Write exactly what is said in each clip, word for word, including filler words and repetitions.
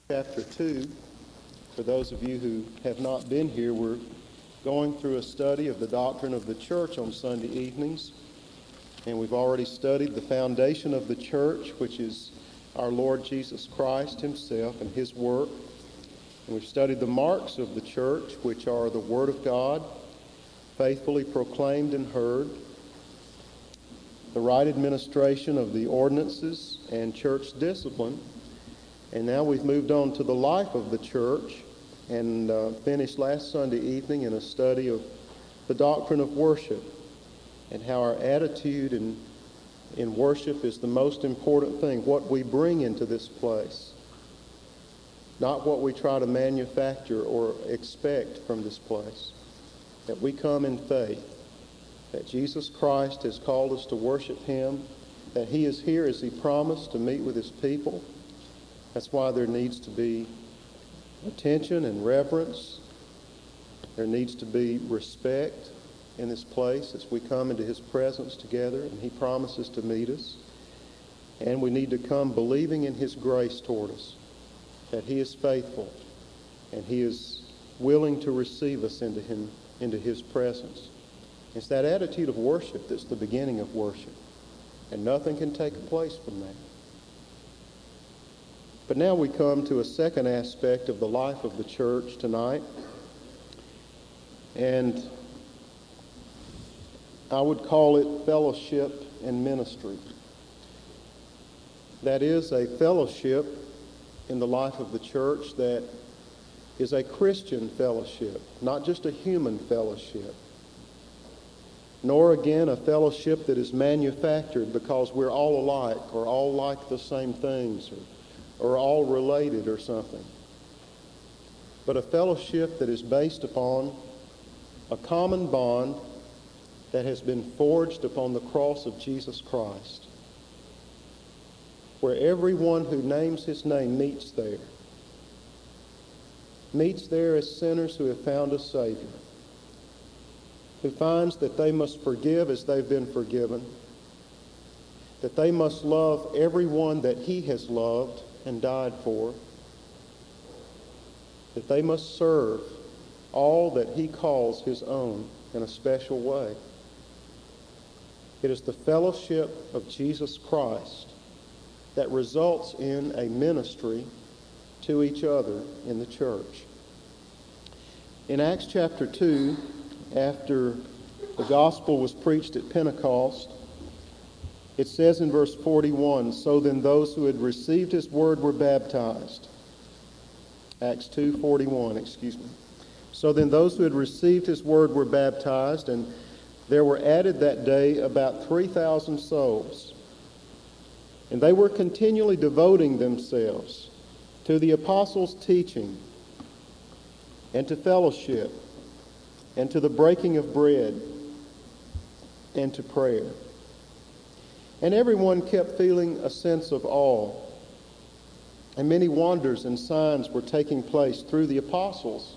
Chapter two. For those of you who have not been here, we're going through a study of the doctrine of the church on Sunday evenings. And we've already studied the foundation of the church, which is our Lord Jesus Christ himself and his work. And we've studied the marks of the church, which are the Word of God, faithfully proclaimed and heard, the right administration of the ordinances and church discipline. And now we've moved on to the life of the church and uh, finished last Sunday evening in a study of the doctrine of worship and how our attitude in, in worship is the most important thing, what we bring into this place, not what we try to manufacture or expect from this place. That we come in faith, that Jesus Christ has called us to worship him, that he is here as he promised to meet with his people. That's why there needs to be attention and reverence. There needs to be respect in this place as we come into his presence together, and he promises to meet us. And we need to come believing in his grace toward us, that he is faithful and he is willing to receive us into him, into his presence. It's that attitude of worship that's the beginning of worship, and nothing can take a place from that. But now we come to a second aspect of the life of the church tonight. And I would call it fellowship and ministry. That is a fellowship in the life of the church that is a Christian fellowship, not just a human fellowship. Nor again a fellowship that is manufactured because we're all alike or all like the same things or or all related or something, but a fellowship that is based upon a common bond that has been forged upon the cross of Jesus Christ, where everyone who names his name meets there, meets there as sinners who have found a Savior, who finds that they must forgive as they've been forgiven, that they must love everyone that he has loved and died for, that they must serve all that he calls his own in a special way. It is the fellowship of Jesus Christ that results in a ministry to each other in the church. In Acts chapter two, after the gospel was preached at Pentecost, it says in verse forty-one, "So then those who had received his word were baptized." Acts two forty-one, excuse me. "So then those who had received his word were baptized, and there were added that day about three thousand souls. And they were continually devoting themselves to the apostles' teaching, and to fellowship, and to the breaking of bread, and to prayer. And everyone kept feeling a sense of awe. And many wonders and signs were taking place through the apostles.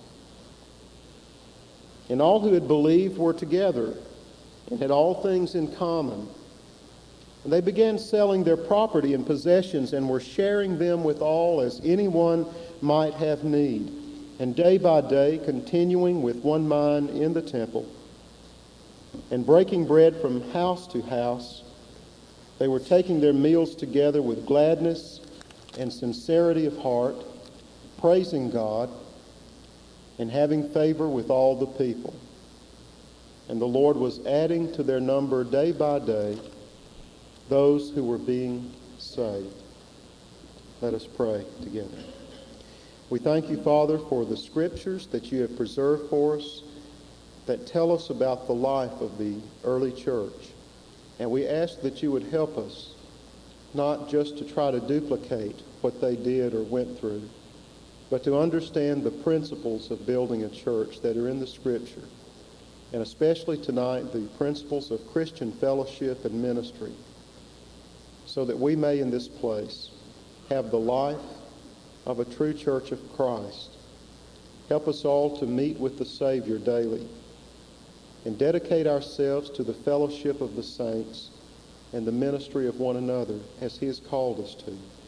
And all who had believed were together and had all things in common. And they began selling their property and possessions and were sharing them with all as anyone might have need. And day by day, continuing with one mind in the temple, and breaking bread from house to house, they were taking their meals together with gladness and sincerity of heart, praising God and having favor with all the people. And the Lord was adding to their number day by day those who were being saved." Let us pray together. We thank you, Father, for the scriptures that you have preserved for us that tell us about the life of the early church. And we ask that you would help us not just to try to duplicate what they did or went through, but to understand the principles of building a church that are in the Scripture, and especially tonight the principles of Christian fellowship and ministry, so that we may in this place have the life of a true church of Christ. Help us all to meet with the Savior daily and dedicate ourselves to the fellowship of the saints and the ministry of one another as he has called us to.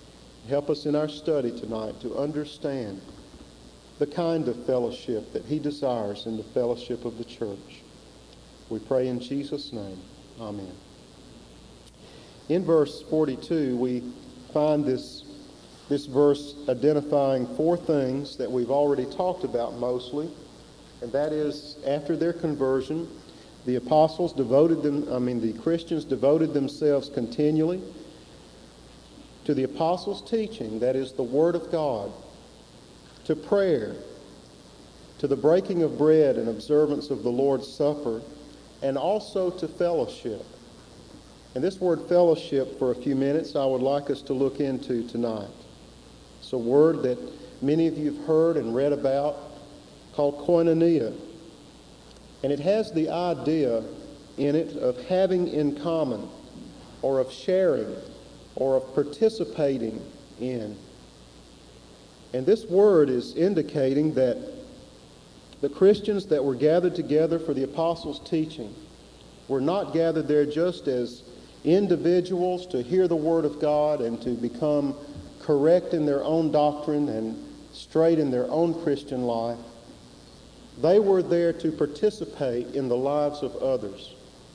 Help us in our study tonight to understand the kind of fellowship that he desires in the fellowship of the church. We pray in Jesus' name. Amen. In verse forty-two, we find this, this verse identifying four things that we've already talked about mostly, and that is, after their conversion, the apostles devoted them, I mean, the Christians devoted themselves continually to the apostles' teaching, that is, the Word of God, to prayer, to the breaking of bread and observance of the Lord's Supper, and also to fellowship. And this word fellowship, for a few minutes, I would like us to look into tonight. It's a word that many of you have heard and read about called koinonia. And it has the idea in it of having in common, or of sharing, or of participating in. And this word is indicating that the Christians that were gathered together for the apostles' teaching were not gathered there just as individuals to hear the Word of God and to become correct in their own doctrine and straight in their own Christian life. They were there to participate in the lives of others,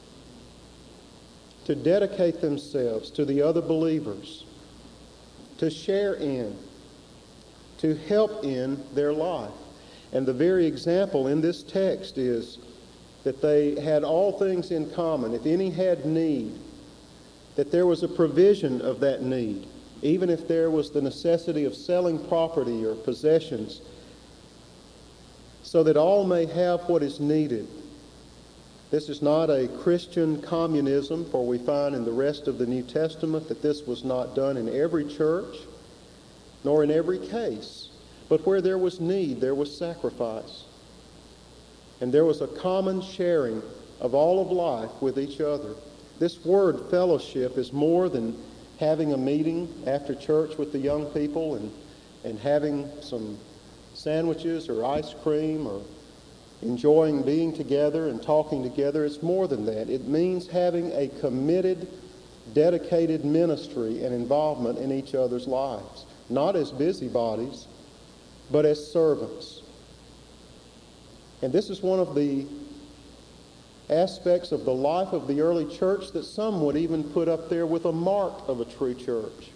to dedicate themselves to the other believers, to share in, to help in their life. And the very example in this text is that they had all things in common. If any had need, that there was a provision of that need, even if there was the necessity of selling property or possessions, so that all may have what is needed. This is not a Christian communism, for we find in the rest of the New Testament that this was not done in every church, nor in every case. But where there was need, there was sacrifice. And there was a common sharing of all of life with each other. This word fellowship is more than having a meeting after church with the young people and, and having some sandwiches or ice cream or enjoying being together and talking together. It's more than that. It means having a committed, dedicated ministry and involvement in each other's lives, not as busybodies, but as servants. And this is one of the aspects of the life of the early church that some would even put up there with a mark of a true church.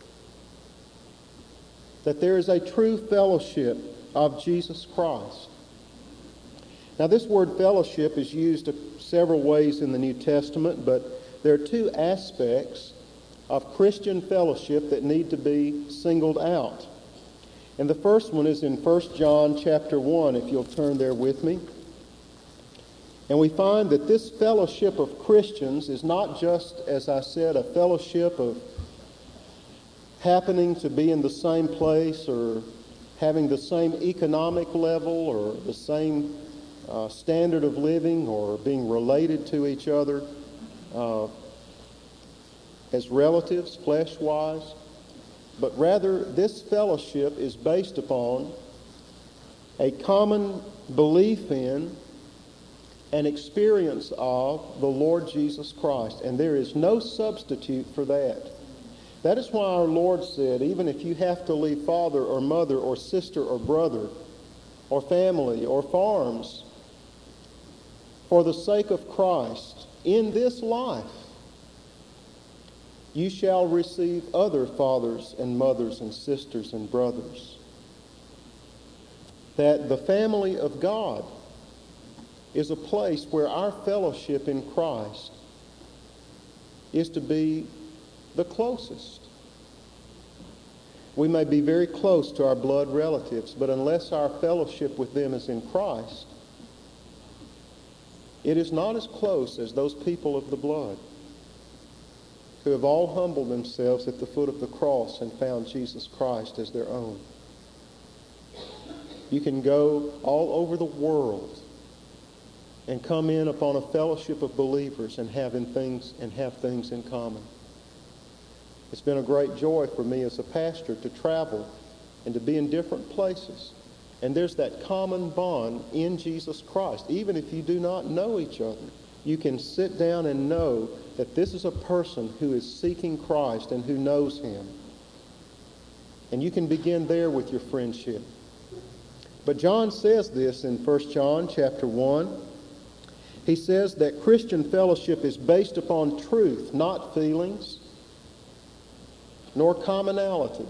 That there is a true fellowship of Jesus Christ. Now, this word fellowship is used several ways in the New Testament, but there are two aspects of Christian fellowship that need to be singled out. And the first one is in First John chapter one, if you'll turn there with me. And we find that this fellowship of Christians is not just, as I said, a fellowship of happening to be in the same place or having the same economic level or the same uh, standard of living or being related to each other uh, as relatives, flesh-wise. But rather, this fellowship is based upon a common belief in and experience of the Lord Jesus Christ. And there is no substitute for that. That is why our Lord said, even if you have to leave father or mother or sister or brother or family or farms for the sake of Christ in this life, you shall receive other fathers and mothers and sisters and brothers. That the family of God is a place where our fellowship in Christ is to be the closest. We may be very close to our blood relatives, but unless our fellowship with them is in Christ, it is not as close as those people of the blood who have all humbled themselves at the foot of the cross and found Jesus Christ as their own. You can go all over the world and come in upon a fellowship of believers and having things and have things in common. It's been a great joy for me as a pastor to travel and to be in different places. And there's that common bond in Jesus Christ. Even if you do not know each other, you can sit down and know that this is a person who is seeking Christ and who knows Him. And you can begin there with your friendship. But John says this in First John chapter one. He says that Christian fellowship is based upon truth, not feelings, nor commonality.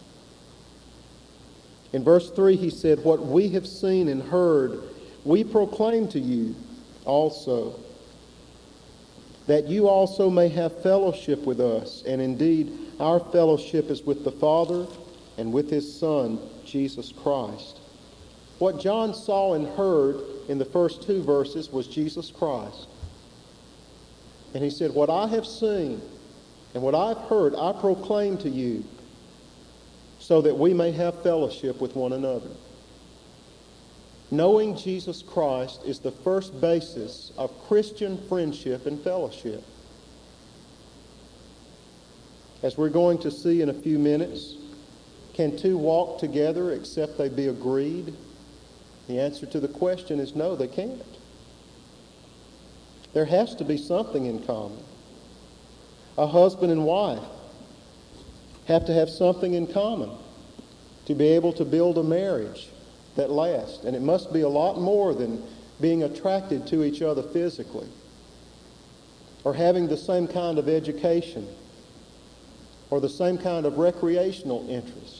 In verse three, he said, "What we have seen and heard, we proclaim to you also, that you also may have fellowship with us. And indeed, our fellowship is with the Father and with his Son, Jesus Christ." What John saw and heard in the first two verses was Jesus Christ. And he said, "What I have seen and what I've heard, I proclaim to you, so that we may have fellowship with one another." Knowing Jesus Christ is the first basis of Christian friendship and fellowship. As we're going to see in a few minutes, can two walk together except they be agreed? The answer to the question is no, they can't. There has to be something in common. A husband and wife have to have something in common to be able to build a marriage that lasts. And it must be a lot more than being attracted to each other physically, or having the same kind of education, or the same kind of recreational interest.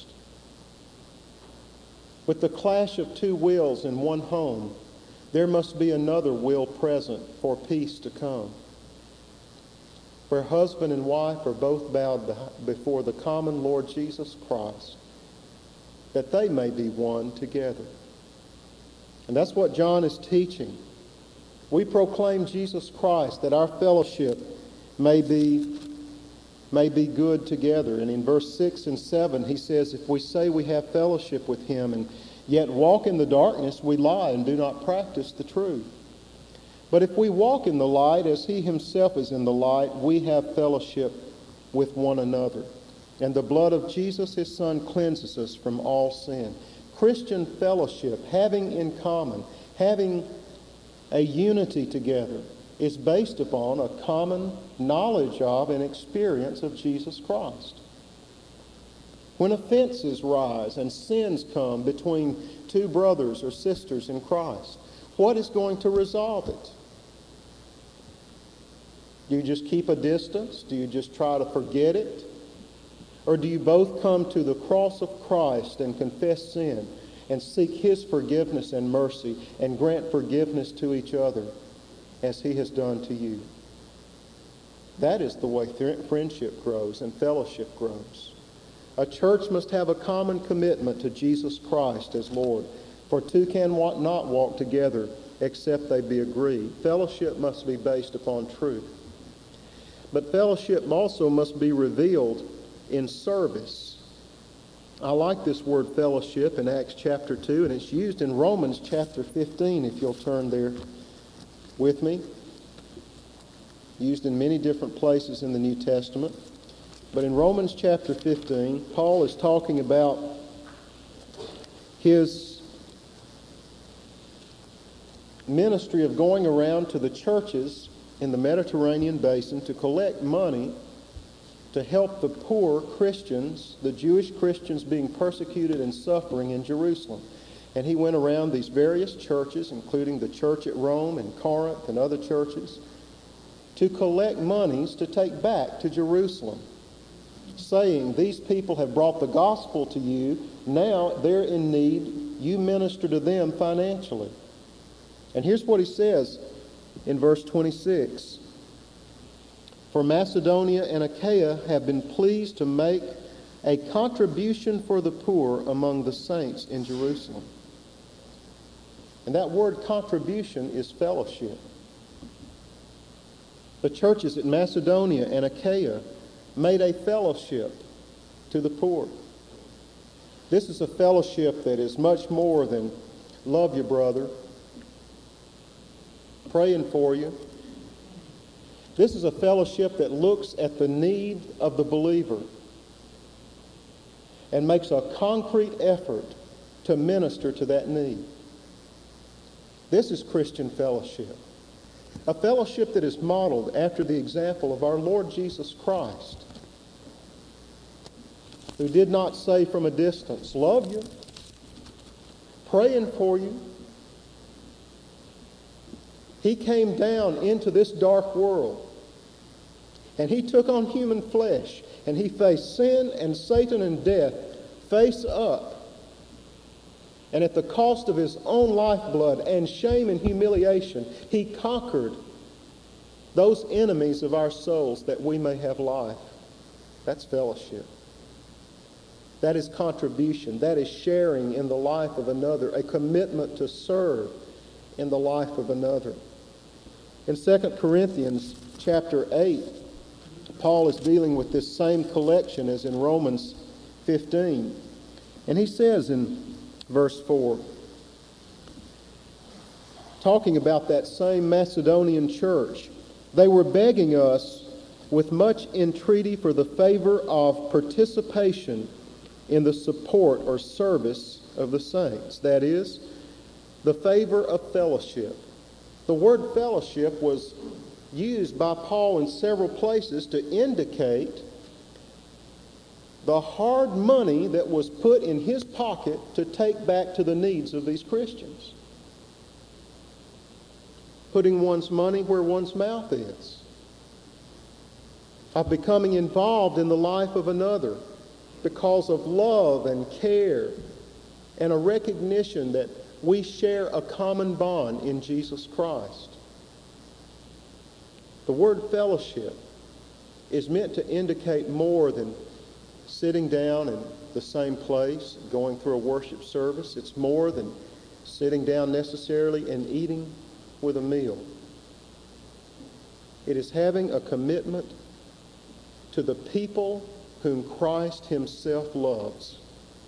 With the clash of two wills in one home, there must be another will present for peace to come, where husband and wife are both bowed before the common Lord Jesus Christ, that they may be one together. And that's what John is teaching. We proclaim Jesus Christ, that our fellowship may be, may be good together. And in verse six and seven, he says, "If we say we have fellowship with him and yet walk in the darkness, we lie and do not practice the truth. But if we walk in the light as he himself is in the light, we have fellowship with one another. And the blood of Jesus, his Son, cleanses us from all sin." Christian fellowship, having in common, having a unity together, is based upon a common knowledge of and experience of Jesus Christ. When offenses rise and sins come between two brothers or sisters in Christ, what is going to resolve it? Do you just keep a distance? Do you just try to forget it? Or do you both come to the cross of Christ and confess sin and seek his forgiveness and mercy and grant forgiveness to each other as he has done to you? That is the way th- friendship grows and fellowship grows. A church must have a common commitment to Jesus Christ as Lord, for two can wa- not walk together except they be agreed. Fellowship must be based upon truth. But fellowship also must be revealed in service. I like this word fellowship in Acts chapter two, and it's used in Romans chapter fifteen, if you'll turn there with me. Used in many different places in the New Testament. But in Romans chapter fifteen, Paul is talking about his ministry of going around to the churches in the Mediterranean basin to collect money to help the poor Christians, the Jewish Christians being persecuted and suffering in Jerusalem. And he went around these various churches, including the church at Rome and Corinth and other churches, to collect monies to take back to Jerusalem, saying, "These people have brought the gospel to you, now they're in need, you minister to them financially." And here's what he says in verse twenty-six. "For Macedonia and Achaia have been pleased to make a contribution for the poor among the saints in Jerusalem." And that word contribution is fellowship. The churches at Macedonia and Achaia made a fellowship to the poor. This is a fellowship that is much more than love your brother, praying for you. This is a fellowship that looks at the need of the believer and makes a concrete effort to minister to that need. This is Christian fellowship. A fellowship that is modeled after the example of our Lord Jesus Christ. who did not say from a distance, love you, praying for you. He came down into this dark world, and he took on human flesh, and he faced sin and Satan and death face up. And at the cost of his own lifeblood and shame and humiliation, he conquered those enemies of our souls that we may have life. That's fellowship. That is contribution. That is sharing in the life of another, a commitment to serve in the life of another. In Second Corinthians chapter eight, Paul is dealing with this same collection as in Romans fifteen. And he says in verse four, talking about that same Macedonian church, they were begging us with much entreaty for the favor of participation in the support or service of the saints. That is, the favor of fellowship. The word fellowship was used by Paul in several places to indicate the hard money that was put in his pocket to take back to the needs of these Christians. Putting one's money where one's mouth is. Of becoming involved in the life of another because of love and care and a recognition that we share a common bond in Jesus Christ. The word fellowship is meant to indicate more than sitting down in the same place, going through a worship service. It's more than sitting down necessarily and eating with a meal. It is having a commitment to the people whom Christ himself loves.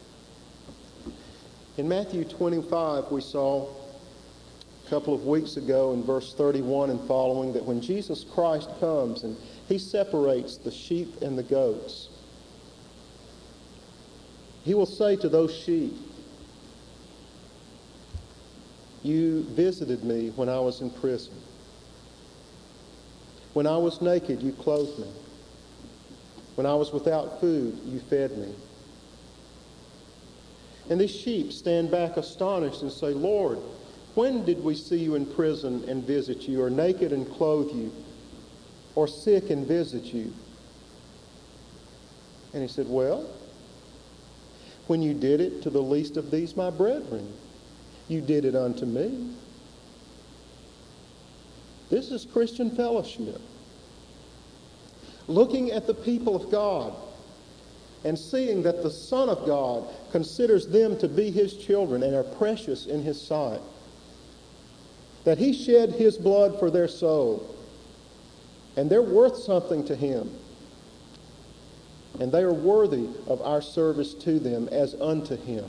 In Matthew twenty-five, we saw a couple of weeks ago in verse thirty-one and following that when Jesus Christ comes and he separates the sheep and the goats, he will say to those sheep, you visited me when I was in prison. When I was naked, you clothed me. When I was without food, you fed me. And these sheep stand back astonished and say, Lord, when did we see you in prison and visit you, or naked and clothe you, or sick and visit you? And he said, well, when you did it to the least of these my brethren, you did it unto me. This is Christian fellowship. Looking at the people of God and seeing that the Son of God considers them to be his children and are precious in his sight. That he shed his blood for their soul. And they're worth something to him. And they are worthy of our service to them as unto him.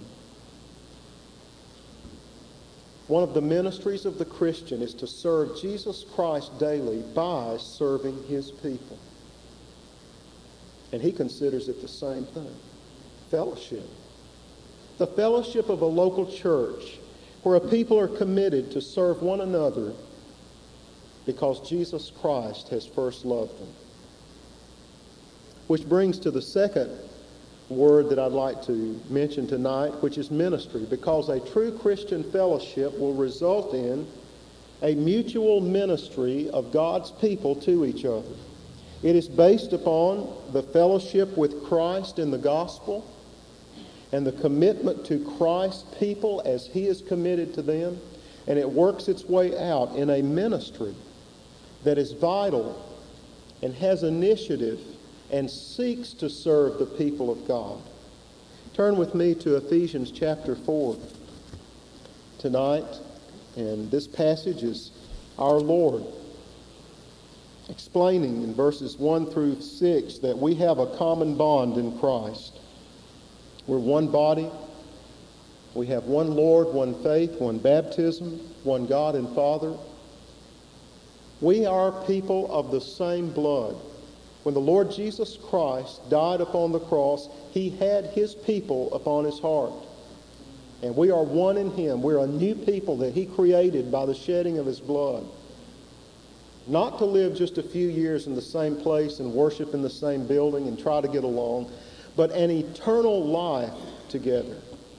One of the ministries of the Christian is to serve Jesus Christ daily by serving his people. And he considers it the same thing. Fellowship. The fellowship of a local church where a people are committed to serve one another because Jesus Christ has first loved them. Which brings to the second word that I'd like to mention tonight, which is ministry, because a true Christian fellowship will result in a mutual ministry of God's people to each other. It is based upon the fellowship with Christ in the gospel and the commitment to Christ's people as he is committed to them, and it works its way out in a ministry that is vital and has initiative and seeks to serve the people of God. Turn with me to Ephesians chapter four tonight, and this passage is our Lord explaining in verses one through six that we have a common bond in Christ. We're one body. We have one Lord, one faith, one baptism, one God and Father. We are people of the same blood. When the Lord Jesus Christ died upon the cross, he had his people upon his heart. And we are one in him. We're a new people that he created by the shedding of his blood. Not to live just a few years in the same place and worship in the same building and try to get along, but an eternal life together.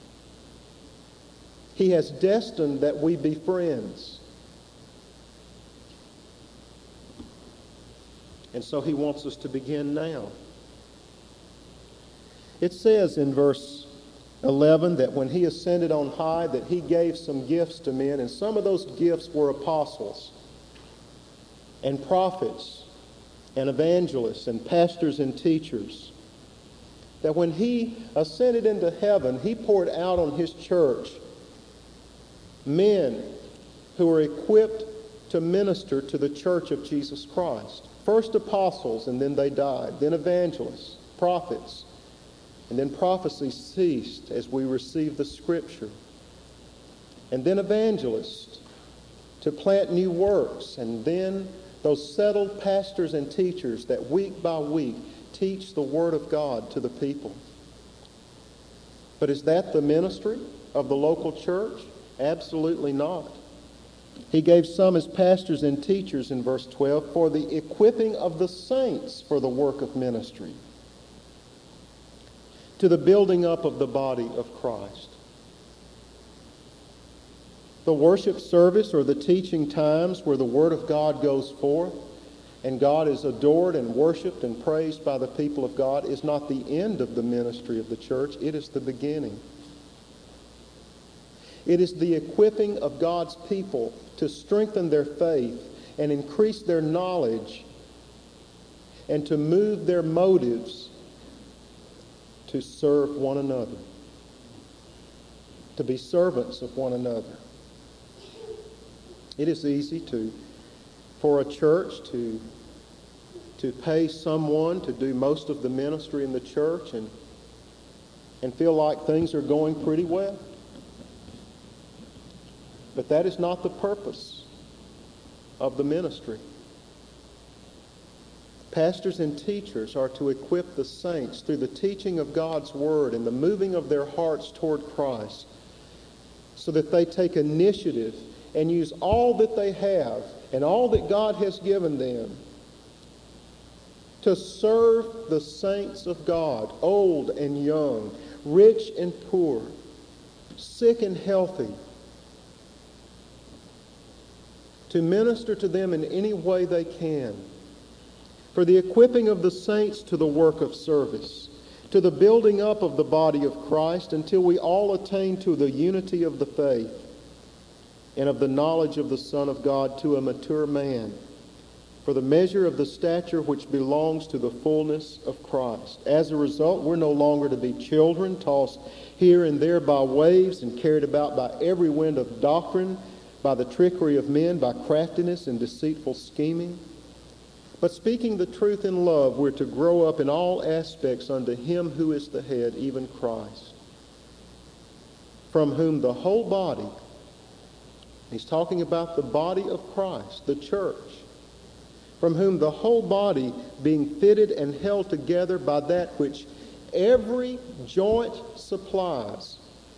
He has destined that we be friends. And so he wants us to begin now. It says in verse eleven that when he ascended on high, that he gave some gifts to men, and some of those gifts were apostles and prophets and evangelists and pastors and teachers. That when he ascended into heaven, he poured out on his church men who were equipped to minister to the church of Jesus Christ. First apostles, and then they died. Then evangelists, prophets, and then prophecy ceased as we received the Scripture. And then evangelists to plant new works, and then those settled pastors and teachers that week by week teach the Word of God to the people. But is that the ministry of the local church? Absolutely not. He gave some as pastors and teachers in verse twelve for the equipping of the saints for the work of ministry, to the building up of the body of Christ. The worship service or the teaching times where the Word of God goes forth and God is adored and worshiped and praised by the people of God is not the end of the ministry of the church. It is the beginning. It is the equipping of God's people to strengthen their faith and increase their knowledge and to move their motives to serve one another, to be servants of one another. It is easy to, for a church to, to pay someone to do most of the ministry in the church and, and feel like things are going pretty well. But that is not the purpose of the ministry. Pastors and teachers are to equip the saints through the teaching of God's Word and the moving of their hearts toward Christ so that they take initiative and use all that they have and all that God has given them to serve the saints of God, old and young, rich and poor, sick and healthy, to minister to them in any way they can, for the equipping of the saints to the work of service, to the building up of the body of Christ until we all attain to the unity of the faith and of the knowledge of the Son of God, to a mature man, for the measure of the stature which belongs to the fullness of Christ. As a result, we're no longer to be children, tossed here and there by waves and carried about by every wind of doctrine, by the trickery of men, by craftiness and deceitful scheming. But speaking the truth in love, we're to grow up in all aspects unto Him who is the head, even Christ, from whom the whole body, he's talking about the body of Christ, the church, from whom the whole body, being fitted and held together by that which every joint supplies,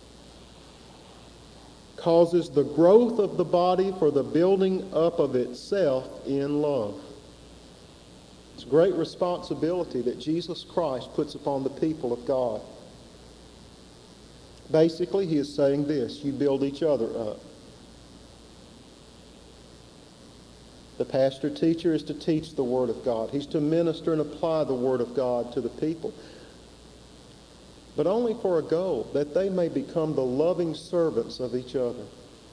causes the growth of the body for the building up of itself in love. It's a great responsibility that Jesus Christ puts upon the people of God. Basically, he is saying this: you build each other up. The pastor teacher is to teach the Word of God. He's to minister and apply the Word of God to the people, but only for a goal, that they may become the loving servants of each other.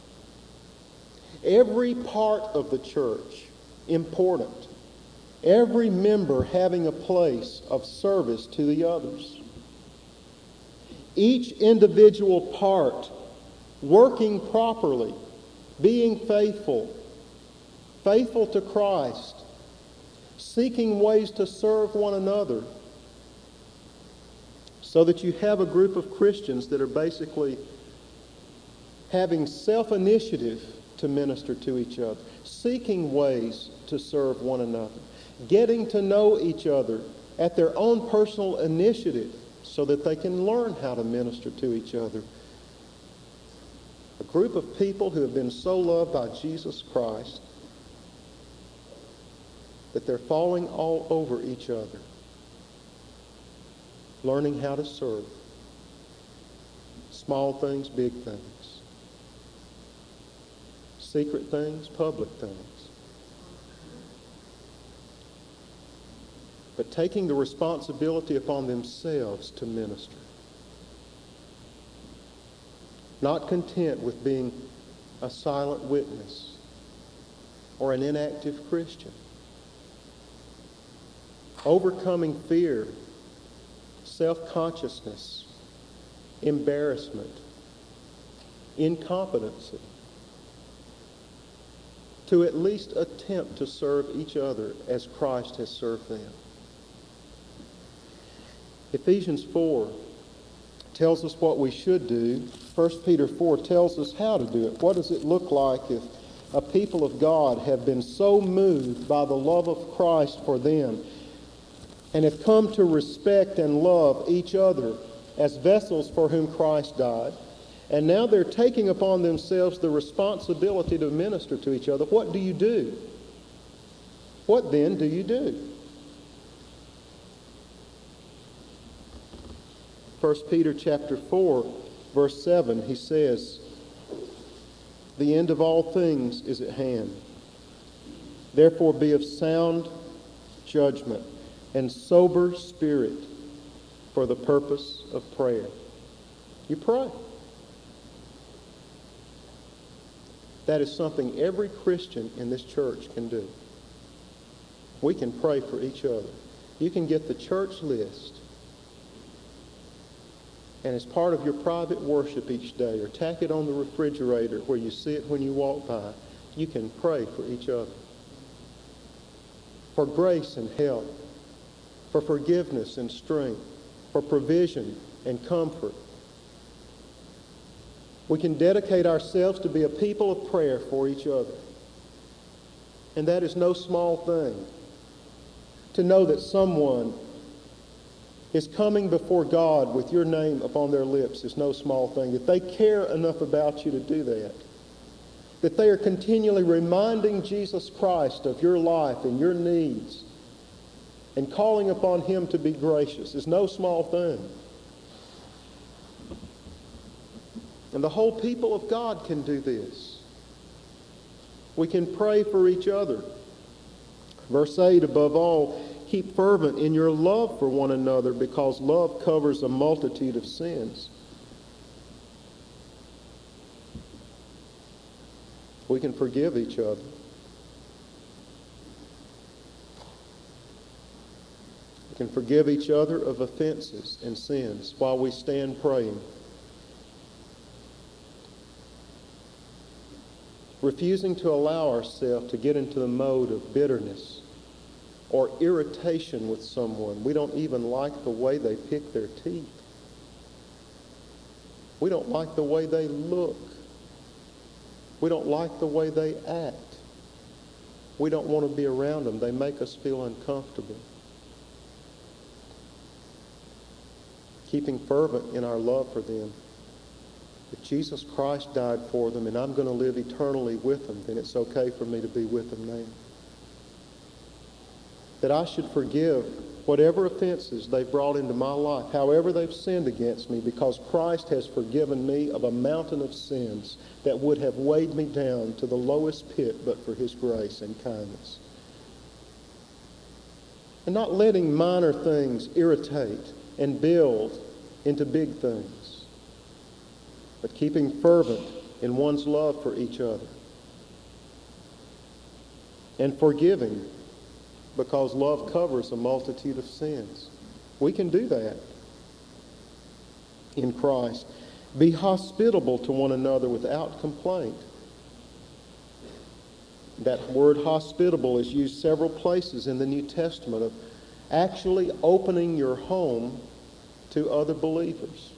Every part of the church important. Every member having a place of service to the others. Each individual part working properly, being faithful, faithful to Christ, seeking ways to serve one another, so that you have a group of Christians that are basically having self-initiative to minister to each other, seeking ways to serve one another, getting to know each other at their own personal initiative so that they can learn how to minister to each other. A group of people who have been so loved by Jesus Christ that they're falling all over each other. learning how to serve. Small things, big things. Secret things, public things. But taking the responsibility upon themselves to minister. Not content with being a silent witness or an inactive Christian. Overcoming fear, self-consciousness, embarrassment, incompetency, to at least attempt to serve each other as Christ has served them. Ephesians four tells us what we should do. First Peter four tells us how to do it. What does it look like if a people of God have been so moved by the love of Christ for them and have come to respect and love each other as vessels for whom Christ died, and now they're taking upon themselves the responsibility to minister to each other? What do you do? What then do you do? First Peter chapter four, verse seven, he says, "The end of all things is at hand. Therefore be of sound judgment and sober spirit for the purpose of prayer." You pray. That is something every Christian in this church can do. We can pray for each other. You can get the church list, and as part of your private worship each day, or tack it on the refrigerator where you see it when you walk by. You can pray for each other. For grace and help. For forgiveness and strength. For provision and comfort. We can dedicate ourselves to be a people of prayer for each other. And that is no small thing. To know that someone is coming before God with your name upon their lips is no small thing. That they care enough about you to do that. That they are continually reminding Jesus Christ of your life and your needs and calling upon Him to be gracious is no small thing. And the whole people of God can do this. We can pray for each other. Verse eight, above all, keep fervent in your love for one another, because love covers a multitude of sins. We can forgive each other. We can forgive each other of offenses and sins while we stand praying. Refusing to allow ourselves to get into the mode of bitterness or irritation with someone. We don't even like the way they pick their teeth. We don't like the way they look. We don't like the way they act. We don't want to be around them. They make us feel uncomfortable. Keeping fervent in our love for them. If Jesus Christ died for them and I'm going to live eternally with them, then it's okay for me to be with them now. That I should forgive whatever offenses they've brought into my life, however they've sinned against me, because Christ has forgiven me of a mountain of sins that would have weighed me down to the lowest pit but for His grace and kindness. And not letting minor things irritate and build into big things, but keeping fervent in one's love for each other. And forgiving, because love covers a multitude of sins. We can do that in Christ. Be hospitable to one another without complaint. That word hospitable is used several places in the New Testament of actually opening your home to other believers.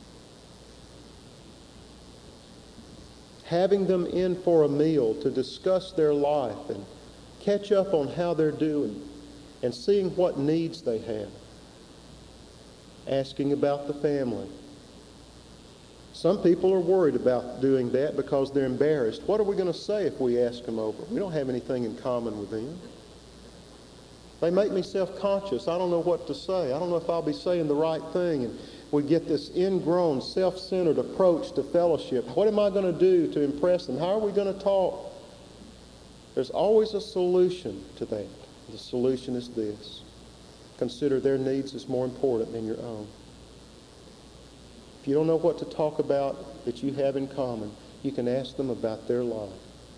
Having them in for a meal to discuss their life and catch up on how they're doing and seeing what needs they have. Asking about the family. Some people are worried about doing that because they're embarrassed. What are we going to say if we ask them over? We don't have anything in common with them. They make me self-conscious. I don't know what to say. I don't know if I'll be saying the right thing. And we get this ingrown, self-centered approach to fellowship. What am I going to do to impress them? How are we going to talk? There's always a solution to that. The solution is this. Consider their needs as more important than your own. If you don't know what to talk about that you have in common, you can ask them about their life,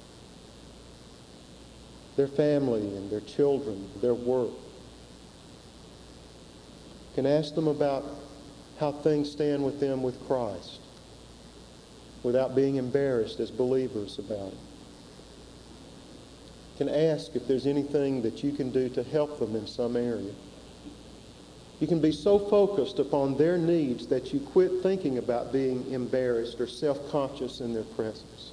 their family and their children, their work. You can ask them about how things stand with them with Christ without being embarrassed as believers about it. You can ask if there's anything that you can do to help them in some area. You can be so focused upon their needs that you quit thinking about being embarrassed or self-conscious in their presence.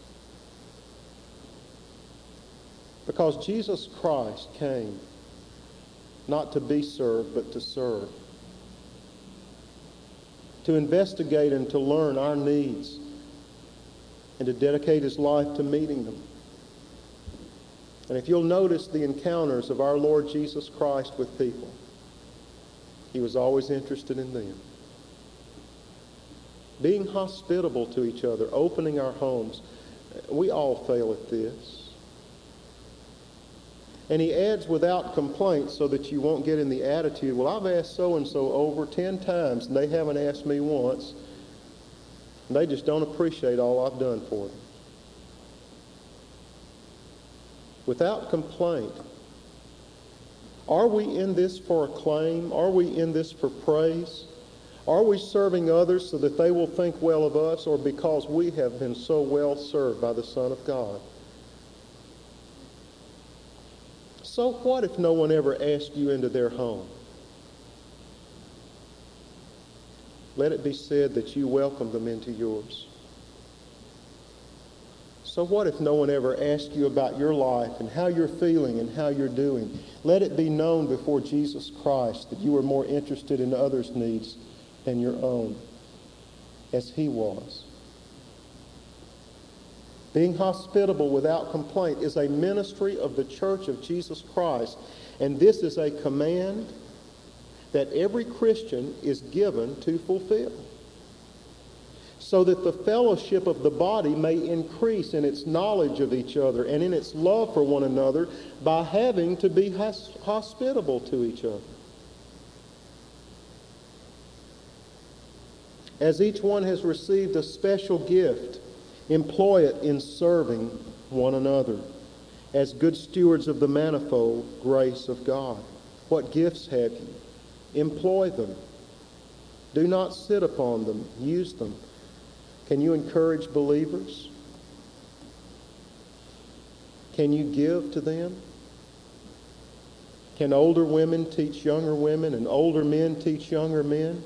Because Jesus Christ came not to be served, but to serve. To investigate and to learn our needs and to dedicate his life to meeting them. And if you'll notice the encounters of our Lord Jesus Christ with people, he was always interested in them. Being hospitable to each other, opening our homes. We all fail at this. And he adds without complaint so that you won't get in the attitude, well, I've asked so-and-so over ten times and they haven't asked me once. And they just don't appreciate all I've done for them. Without complaint. Are we in this for acclaim? Are we in this for praise? Are we serving others so that they will think well of us, or because we have been so well served by the Son of God? So what if no one ever asked you into their home? Let it be said that you welcome them into yours. So what if no one ever asked you about your life and how you're feeling and how you're doing? Let it be known before Jesus Christ that you were more interested in others' needs than your own, as he was. Being hospitable without complaint is a ministry of the Church of Jesus Christ, and this is a command that every Christian is given to fulfill, so that the fellowship of the body may increase in its knowledge of each other and in its love for one another by having to be hos- hospitable to each other. As each one has received a special gift, employ it in serving one another as good stewards of the manifold grace of God. What gifts have you? Employ them. Do not sit upon them. Use them. Can you encourage believers? Can you give to them? Can older women teach younger women and older men teach younger men?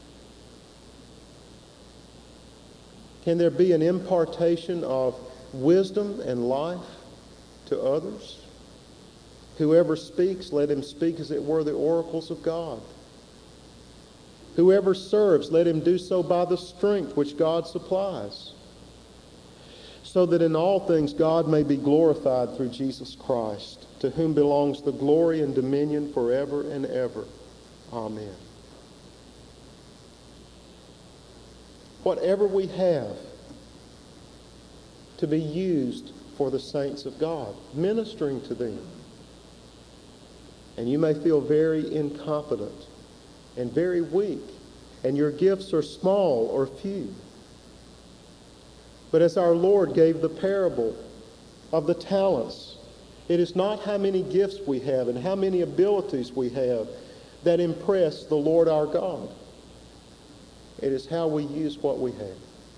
Can there be an impartation of wisdom and life to others? Whoever speaks, let him speak as it were the oracles of God. Whoever serves, let him do so by the strength which God supplies, so that in all things God may be glorified through Jesus Christ, to whom belongs the glory and dominion forever and ever. Amen. Whatever we have to be used for the saints of God, ministering to them. And you may feel very incompetent and very weak, and your gifts are small or few. But as our Lord gave the parable of the talents, it is not how many gifts we have and how many abilities we have that impress the Lord our God. It is how we use what we have.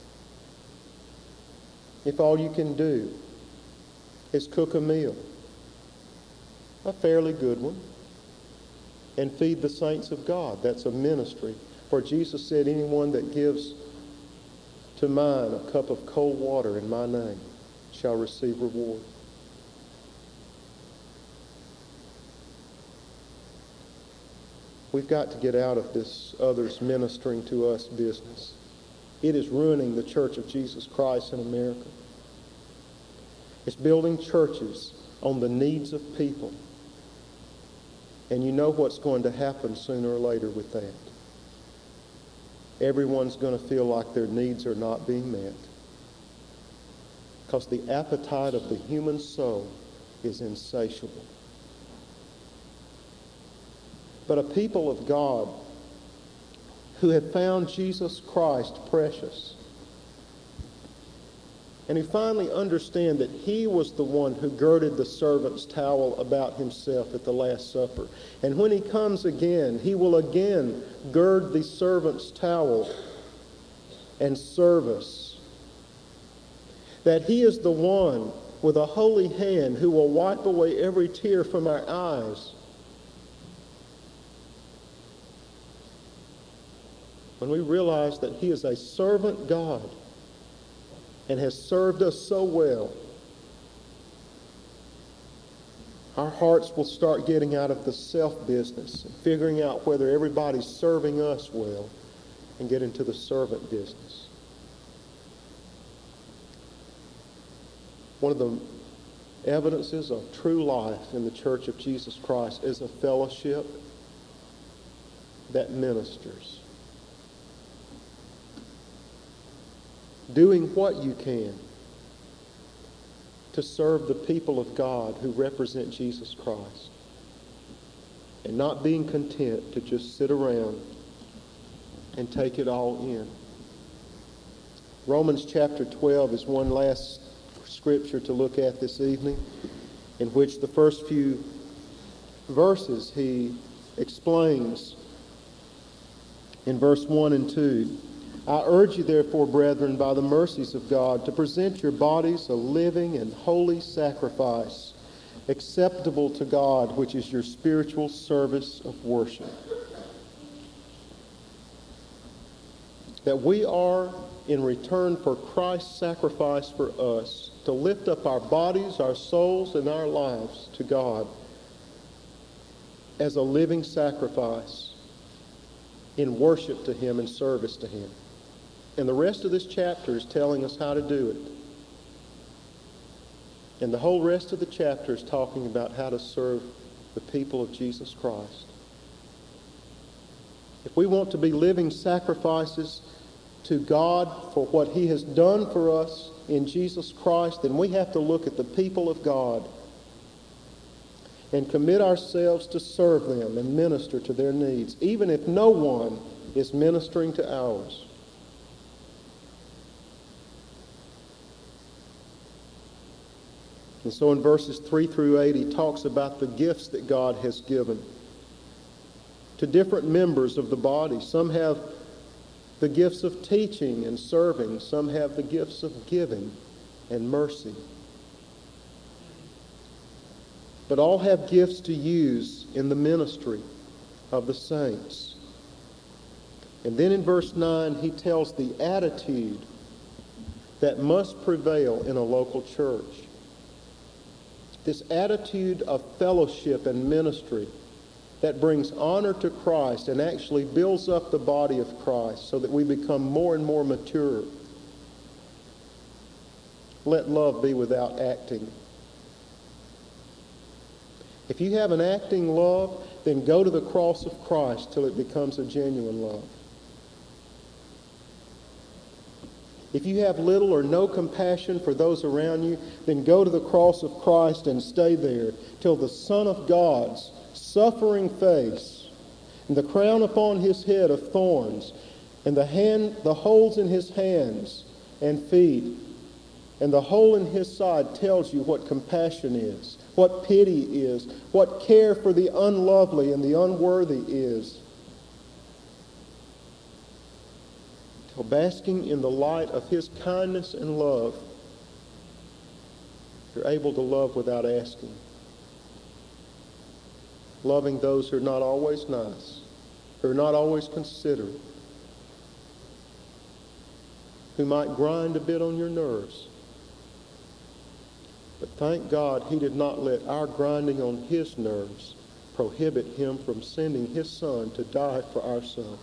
If all you can do is cook a meal, a fairly good one, and feed the saints of God, that's a ministry. For Jesus said, anyone that gives to mine a cup of cold water in my name shall receive reward. We've got to get out of this others ministering to us business. It is ruining the Church of Jesus Christ in America. It's building churches on the needs of people And you know what's going to happen sooner or later with that. Everyone's going to feel like their needs are not being met. Because the appetite of the human soul is insatiable. But a people of God who have found Jesus Christ precious, and who finally understand that he was the one who girded the servant's towel about himself at the Last Supper. And when he comes again, he will again gird the servant's towel and service. That he is the one with a holy hand who will wipe away every tear from our eyes. When we realize that he is a servant God and has served us so well, our hearts will start getting out of the self business and figuring out whether everybody's serving us well and get into the servant business. One of the evidences of true life in the Church of Jesus Christ is a fellowship that ministers. Doing what you can to serve the people of God who represent Jesus Christ. And not being content to just sit around and take it all in. Romans chapter twelve is one last scripture to look at this evening, in which the first few verses he explains in verse one and two. I urge you, therefore, brethren, by the mercies of God, to present your bodies a living and holy sacrifice, acceptable to God, which is your spiritual service of worship. That we are, in return for Christ's sacrifice for us, to lift up our bodies, our souls, and our lives to God as a living sacrifice in worship to him and service to him. And the rest of this chapter is telling us how to do it. And the whole rest of the chapter is talking about how to serve the people of Jesus Christ. If we want to be living sacrifices to God for what he has done for us in Jesus Christ, then we have to look at the people of God and commit ourselves to serve them and minister to their needs, even if no one is ministering to ours. And so in verses three through eight, he talks about the gifts that God has given to different members of the body. Some have the gifts of teaching and serving. Some have the gifts of giving and mercy. But all have gifts to use in the ministry of the saints. And then in verse nine, he tells the attitude that must prevail in a local church. This attitude of fellowship and ministry that brings honor to Christ and actually builds up the body of Christ so that we become more and more mature. Let love be without acting. If you have an acting love, then go to the cross of Christ till it becomes a genuine love. If you have little or no compassion for those around you, then go to the cross of Christ and stay there till the Son of God's suffering face and the crown upon his head of thorns and the hand, the holes in his hands and feet and the hole in his side tells you what compassion is, what pity is, what care for the unlovely and the unworthy is. Till basking in the light of his kindness and love, you're able to love without asking. Loving those who are not always nice, who are not always considerate, who might grind a bit on your nerves. But thank God he did not let our grinding on his nerves prohibit him from sending his Son to die for our sin.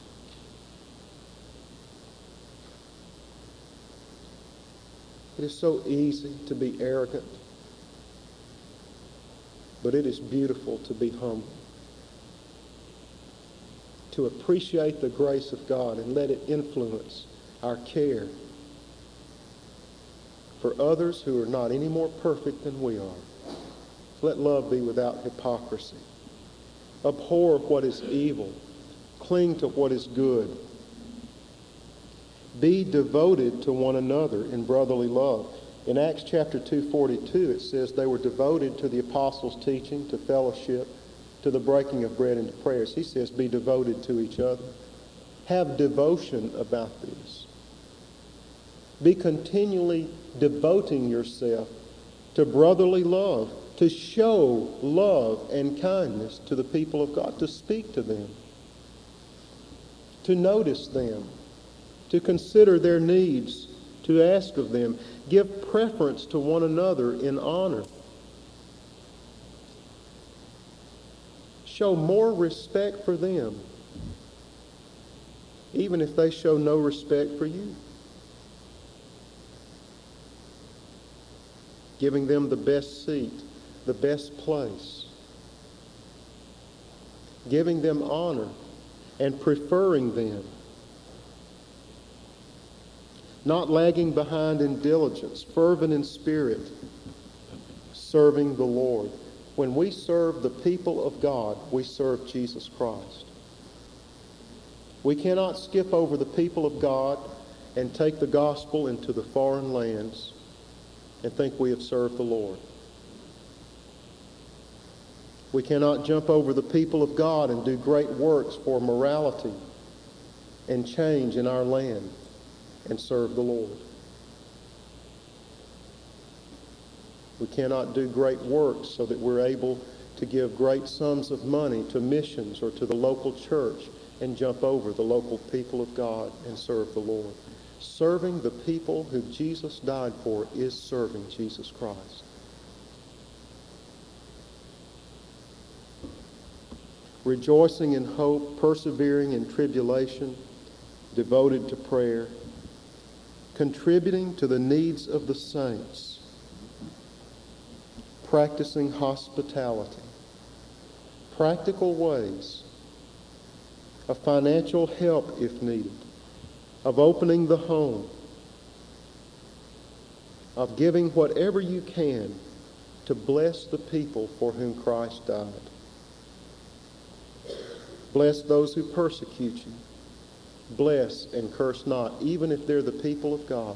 It is so easy to be arrogant, but it is beautiful to be humble. to appreciate the grace of God and let it influence our care for others who are not any more perfect than we are. Let love be without hypocrisy. Abhor what is evil. Cling to what is good. Be devoted to one another in brotherly love. In Acts chapter two forty-two, it says they were devoted to the apostles' teaching, to fellowship, to the breaking of bread and to prayers. He says, be devoted to each other. Have devotion about this. Be continually devoting yourself to brotherly love, to show love and kindness to the people of God, to speak to them, to notice them, to consider their needs, to ask of them. Give preference to one another in honor. Show more respect for them, even if they show no respect for you. Giving them the best seat, the best place. Giving them honor and preferring them. Not lagging behind in diligence, fervent in spirit, serving the Lord. When we serve the people of God, we serve Jesus Christ. We cannot skip over the people of God and take the gospel into the foreign lands and think we have served the Lord. We cannot jump over the people of God and do great works for morality and change in our land and serve the Lord. We cannot do great works so that we're able to give great sums of money to missions or to the local church and jump over the local people of God and serve the Lord. Serving the people who Jesus died for is serving Jesus Christ. Rejoicing in hope, persevering in tribulation, devoted to prayer, contributing to the needs of the saints, practicing hospitality, practical ways of financial help if needed, of opening the home, of giving whatever you can to bless the people for whom Christ died. Bless those who persecute you. Bless and curse not, even if they're the people of God.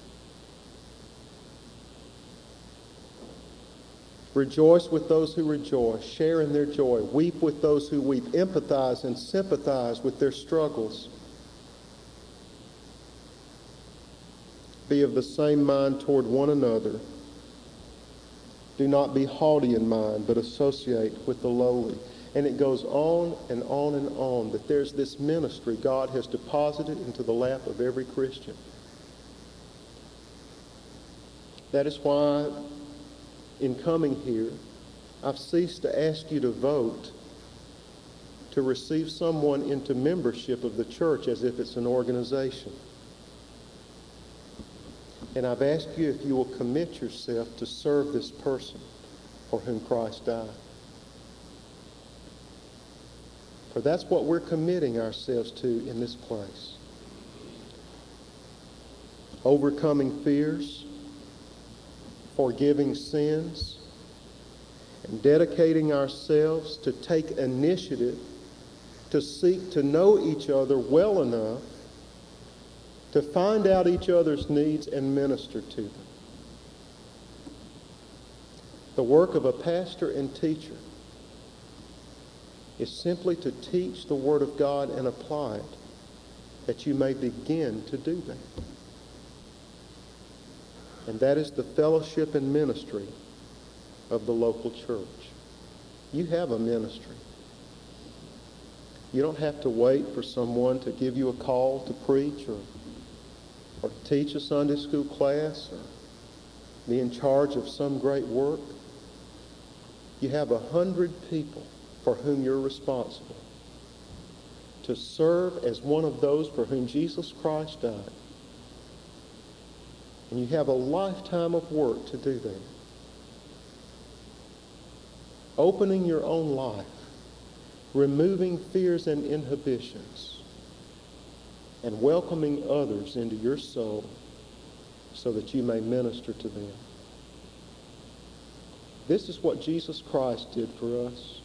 Rejoice with those who rejoice. Share in their joy. Weep with those who weep. Empathize and sympathize with their struggles. Be of the same mind toward one another. Do not be haughty in mind, but associate with the lowly. And it goes on and on and on that there's this ministry God has deposited into the lap of every Christian. That is why in coming here, I've ceased to ask you to vote to receive someone into membership of the church as if it's an organization. And I've asked you if you will commit yourself to serve this person for whom Christ died. For that's what we're committing ourselves to in this place. Overcoming fears, forgiving sins, and dedicating ourselves to take initiative to seek to know each other well enough to find out each other's needs and minister to them. The work of a pastor and teacher is simply to teach the Word of God and apply it, that you may begin to do that. And that is the fellowship and ministry of the local church. You have a ministry. You don't have to wait for someone to give you a call to preach or, or to teach a Sunday school class or be in charge of some great work. You have a hundred people for whom you're responsible to serve as one of those for whom Jesus Christ died. And you have a lifetime of work to do that. Opening your own life removing fears and inhibitions, and welcoming others into your soul so that you may minister to them. This is what Jesus Christ did for us.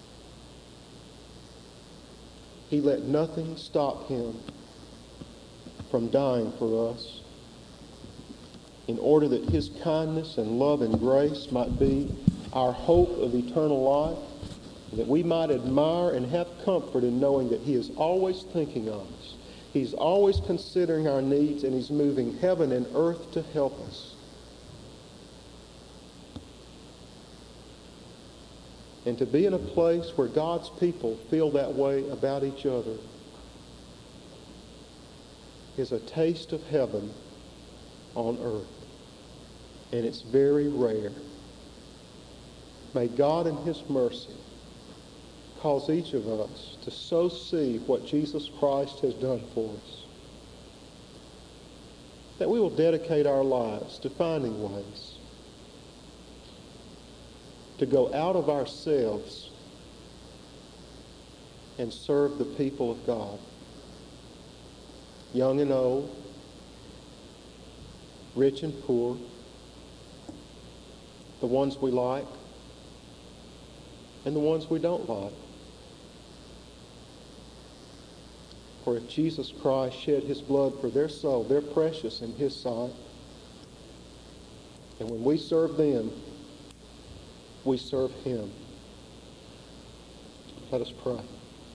He let nothing stop him from dying for us in order that his kindness and love and grace might be our hope of eternal life, that we might admire and have comfort in knowing that he is always thinking of us. He's always considering our needs, and he's moving heaven and earth to help us. And to be in a place where God's people feel that way about each other is a taste of heaven on earth. And it's very rare. May God in his mercy cause each of us to so see what Jesus Christ has done for us that we will dedicate our lives to finding ways to go out of ourselves and serve the people of God, young and old, rich and poor, the ones we like and the ones we don't like. For if Jesus Christ shed his blood for their soul, they're precious in his sight. And when we serve them, we serve him. Let us pray.